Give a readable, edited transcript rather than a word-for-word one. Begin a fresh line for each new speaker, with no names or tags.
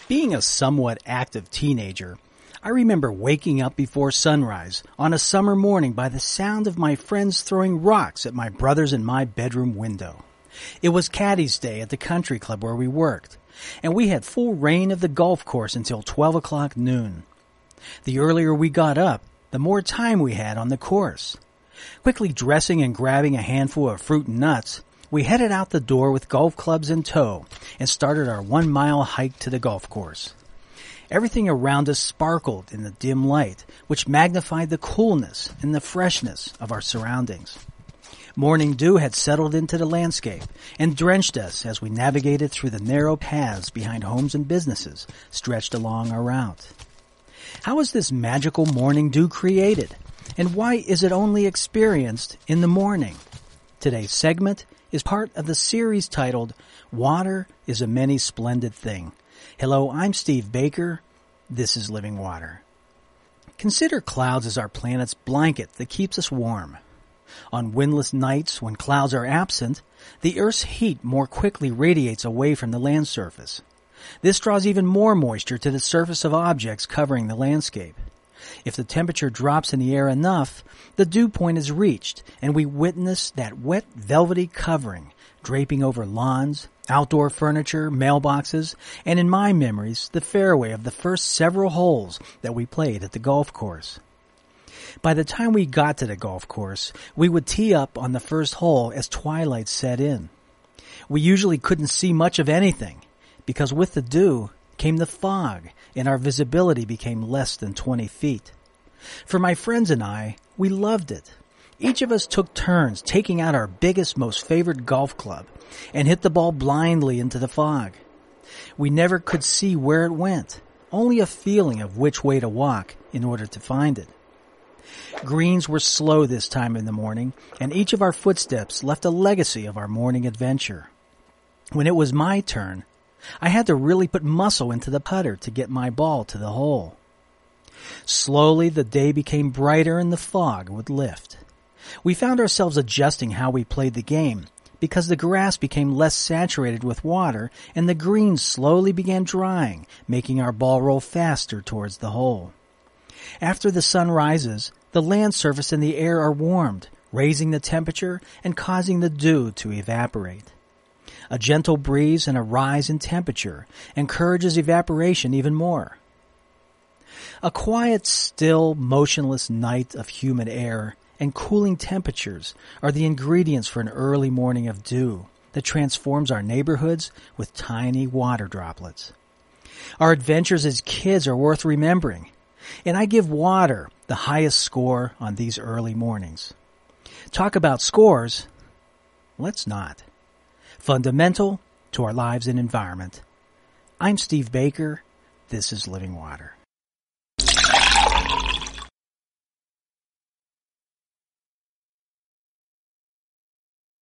Being a somewhat active teenager, I remember waking up before sunrise on a summer morning by the sound of my friends throwing rocks at my brothers in my bedroom window. It was Caddy's Day at the country club where we worked, and we had full reign of the golf course until 12 o'clock noon. The earlier we got up, the more time we had on the course. Quickly dressing and grabbing a handful of fruit and nuts, we headed out the door with golf clubs in tow and started our 1-mile hike to the golf course. Everything around us sparkled in the dim light, which magnified the coolness and the freshness of our surroundings. Morning dew had settled into the landscape and drenched us as we navigated through the narrow paths behind homes and businesses stretched along our route. How is this magical morning dew created, and why is it only experienced in the morning? Today's segment is part of the series titled Water is a Many Splendid Thing. Hello, I'm Steve Baker. This is Living Water. Consider clouds as our planet's blanket that keeps us warm. On windless nights when clouds are absent, the Earth's heat more quickly radiates away from the land surface. This draws even more moisture to the surface of objects covering the landscape. If the temperature drops in the air enough, the dew point is reached, and we witness that wet, velvety covering draping over lawns, outdoor furniture, mailboxes, and in my memories, the fairway of the first several holes that we played at the golf course. By the time we got to the golf course, we would tee up on the first hole as twilight set in. We usually couldn't see much of anything, because with the dew came the fog, and our visibility became less than 20 feet. For my friends and I, we loved it. Each of us took turns taking out our biggest, most favored golf club and hit the ball blindly into the fog. We never could see where it went, only a feeling of which way to walk in order to find it. Greens were slow this time in the morning, and each of our footsteps left a legacy of our morning adventure. When it was my turn, I had to really put muscle into the putter to get my ball to the hole. Slowly, the day became brighter and the fog would lift. We found ourselves adjusting how we played the game because the grass became less saturated with water and the greens slowly began drying, making our ball roll faster towards the hole. After the sun rises, the land surface and the air are warmed, raising the temperature and causing the dew to evaporate. A gentle breeze and a rise in temperature encourages evaporation even more. A quiet, still, motionless night of humid air and cooling temperatures are the ingredients for an early morning of dew that transforms our neighborhoods with tiny water droplets. Our adventures as kids are worth remembering, and I give water the highest score on these early mornings. Talk about scores? Let's not. Fundamental to our lives and environment. I'm Steve Baker. This is Living Water.